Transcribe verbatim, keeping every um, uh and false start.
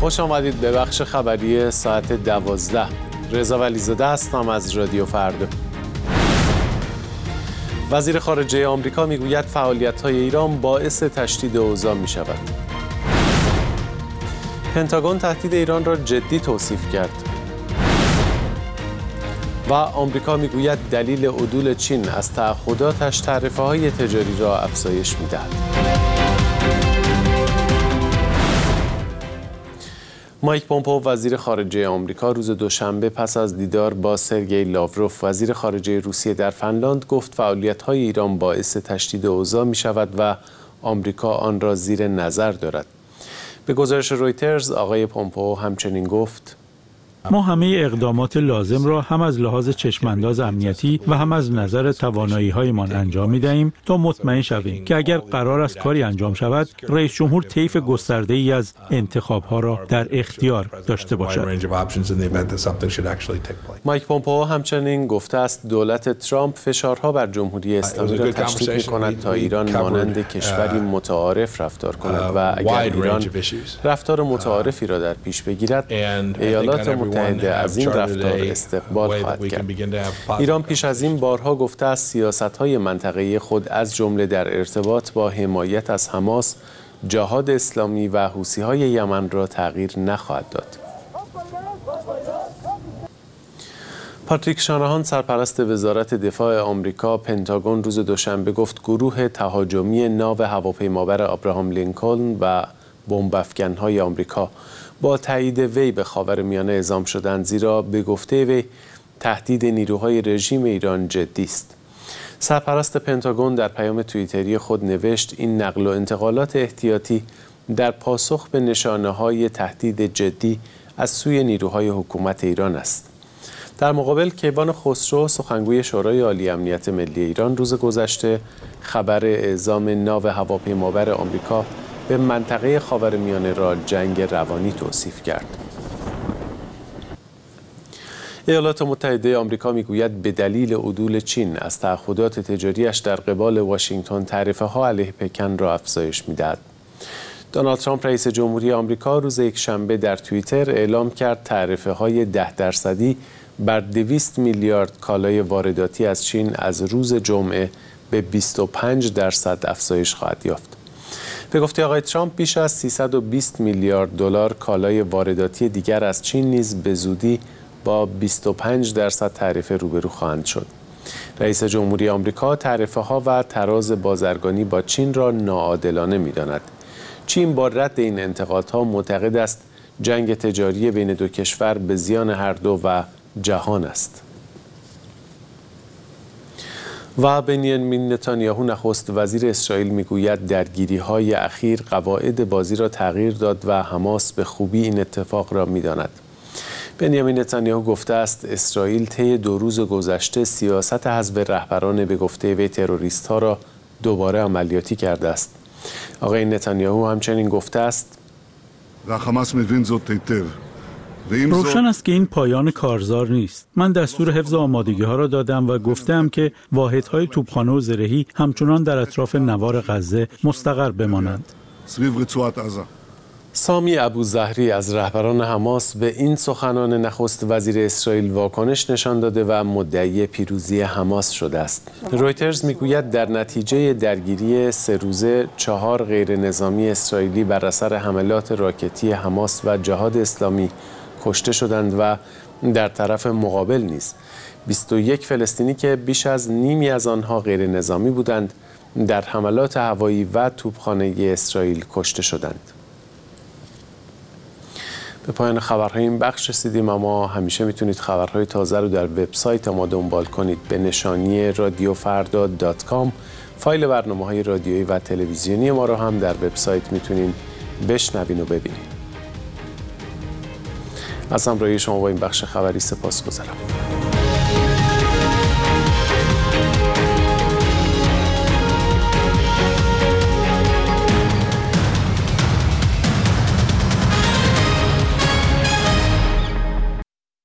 خوش آمدید به بخش خبری ساعت دوازده. رضا ولیزاده هستم از رادیو فردا. وزیر خارجه آمریکا میگوید فعالیت‌های ایران باعث تشدید اوضاع می‌شود. پنتاگون تهدید ایران را جدی توصیف کرد. و آمریکا میگوید دلیل عدول چین از تعهداتش تعرفه‌های تجاری را افزایش می‌دهد. مایک پومپئو وزیر خارجه آمریکا روز دوشنبه پس از دیدار با سرگئی لاوروف وزیر خارجه روسیه در فنلاند گفت فعالیت‌های ایران باعث تشدید اوضاع می‌شود و آمریکا آن را زیر نظر دارد. به گزارش رویترز آقای پومپئو همچنین گفت: ما همه اقدامات لازم را هم از لحاظ چشمانداز امنیتی و هم از نظر توانایی‌هایمان انجام می‌دهیم تا مطمئن شویم که اگر قرار است کاری انجام شود، رئیس جمهور طیف گسترده‌ای از انتخاب‌ها را در اختیار داشته باشد. مایک پومپئو همچنین گفته است دولت ترامپ فشارها بر جمهوری اسلامی را تشدید می‌کند تا ایران مانند کشوری متعارف رفتار کند و اگر ایران رفتار متعارفی را در پیش بگیرد، ایالات متحده از این رفتار استقبال خواهد کرد. ایران پیش از این بارها گفته است سیاست‌های منطقه‌ای خود از جمله در ارتباط با حمایت از حماس، جهاد اسلامی و حوثی‌های یمن را تغییر نخواهد داد. پاتریک شاناهان سرپرست وزارت دفاع آمریکا پنتاگون روز دوشنبه گفت گروه تهاجمی ناو هواپیمابر ابراهام لینکلن و بمب‌افکن‌های آمریکا با تایید وی به خاورمیانه اعزام شدند، زیرا به گفته وی تهدید نیروهای رژیم ایران جدی است. سرپرست پنتاگون در پیام توییتری خود نوشت این نقل و انتقالات احتیاطی در پاسخ به نشانه‌های تهدید جدی از سوی نیروهای حکومت ایران است. در مقابل کیوان خسرو سخنگوی شورای عالی امنیت ملی ایران روز گذشته خبر اعزام ناو هواپیمابر آمریکا به منطقه خاورمیانه را جنگ روانی توصیف کرد. ایالات متحده آمریکا میگوید به دلیل عدول چین از تعهدات تجاریش در قبال واشنگتن تعرفه‌ها علیه پکن را افزایش می‌دهد. دونالد ترامپ رئیس جمهوری آمریکا روز یکشنبه در توییتر اعلام کرد تعرفه‌های ده درصدی بر دویست میلیارد کالای وارداتی از چین از روز جمعه به بیست و پنج درصد افزایش خواهد یافت. به گفته آقای ترامپ بیش از سیصد و بیست میلیارد دلار کالای وارداتی دیگر از چین نیز به زودی با بیست و پنج درصد تعرفه روبرو خواهند شد. رئیس جمهوری آمریکا تعرفه‌ها و تراز بازرگانی با چین را ناعادلانه می‌داند. چین با رد این انتقادها معتقد است جنگ تجاری بین دو کشور به زیان هر دو و جهان است. و بنیامین نتانیاهو نخست وزیر اسرائیل میگوید درگیری‌های اخیر قواعد بازی را تغییر داد و حماس به خوبی این اتفاق را می‌داند. بنیامین نتانیاهو گفته است اسرائیل طی دو روز گذشته سیاست حذف رهبران به گفته وی تروریست‌ها را دوباره عملیاتی کرده است. آقای نتانیاهو همچنین گفته است روشن است که این پایان کارزار نیست. من دستور حفظ آمادگی‌ها را دادم و گفتم که واحدهای توپخانه و زرهی همچنان در اطراف نوار غزه مستقر بمانند. سامی ابوظهری از رهبران حماس به این سخنان نخست وزیر اسرائیل واکنش نشان داده و مدعی پیروزی حماس شده است. رویترز میگوید در نتیجه درگیری سه روزه چهار غیر نظامی اسرائیلی بر اثر حملات راکتی حماس و جهاد اسلامی کشته شدند و در طرف مقابل نیز بیست و یک فلسطینی که بیش از نیمی از آنها غیر نظامی بودند در حملات هوایی و توپخانه اسرائیل کشته شدند. به پایان خبرهای این بخش رسیدیم، اما همیشه میتونید خبرهای تازه رو در وبسایت ما دنبال کنید به نشانی رادیو فردا دات کام. فایل برنامه‌های رادیویی و تلویزیونی ما رو هم در وبسایت میتونید بشنوین و ببینید. از همراهی شما با این بخش خبری سپاسگزارم.